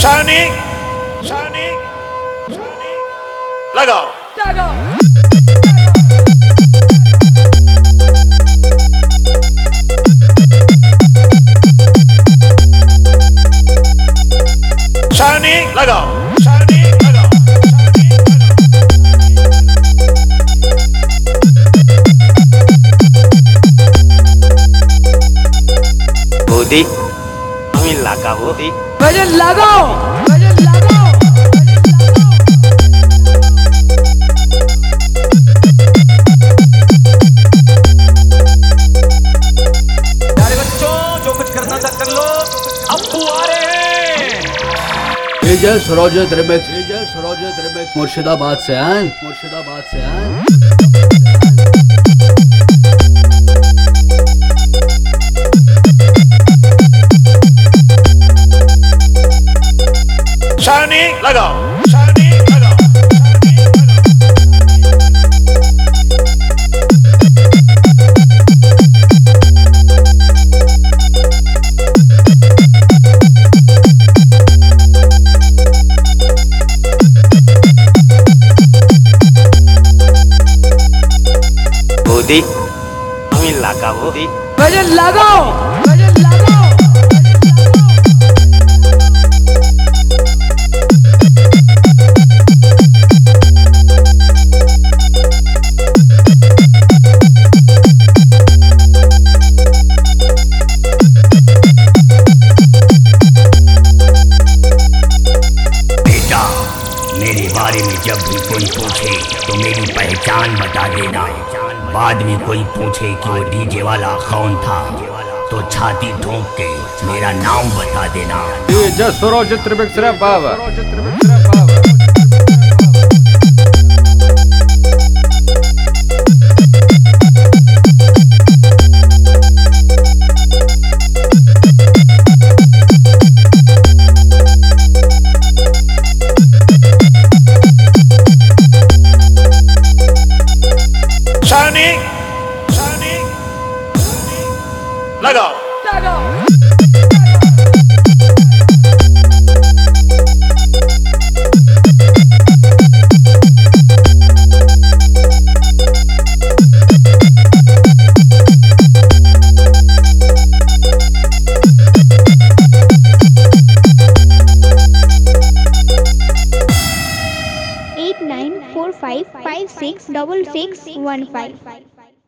Shining, shining, shining. लगाओ shining, लगाओ shining, लगाओ বৌদি আমি লাগাবো गजल लगाओ गजल लगाओ प्यारे बच्चों जो कुछ करना था कर लो अब्बू आ रहे हैं। जय सरोजत रिमिक्स मुर्शिदाबाद से हैं shining, लगाओ shining, लगाओ বৌদি আমি লাগাবো गजल लगाओ गजल लगाओ बेटा मेरे बारे में जब भी कोई पूछे तो मेरी पहचान बता देना। बाद में कोई पूछे कि वो डीजे वाला कौन था तो छाती ठोक के मेरा नाम बता देना। जय सरोजत रिमिक्स रे बाबा shining, shining, shining. लगाओ Eight nine four five five six double six one five.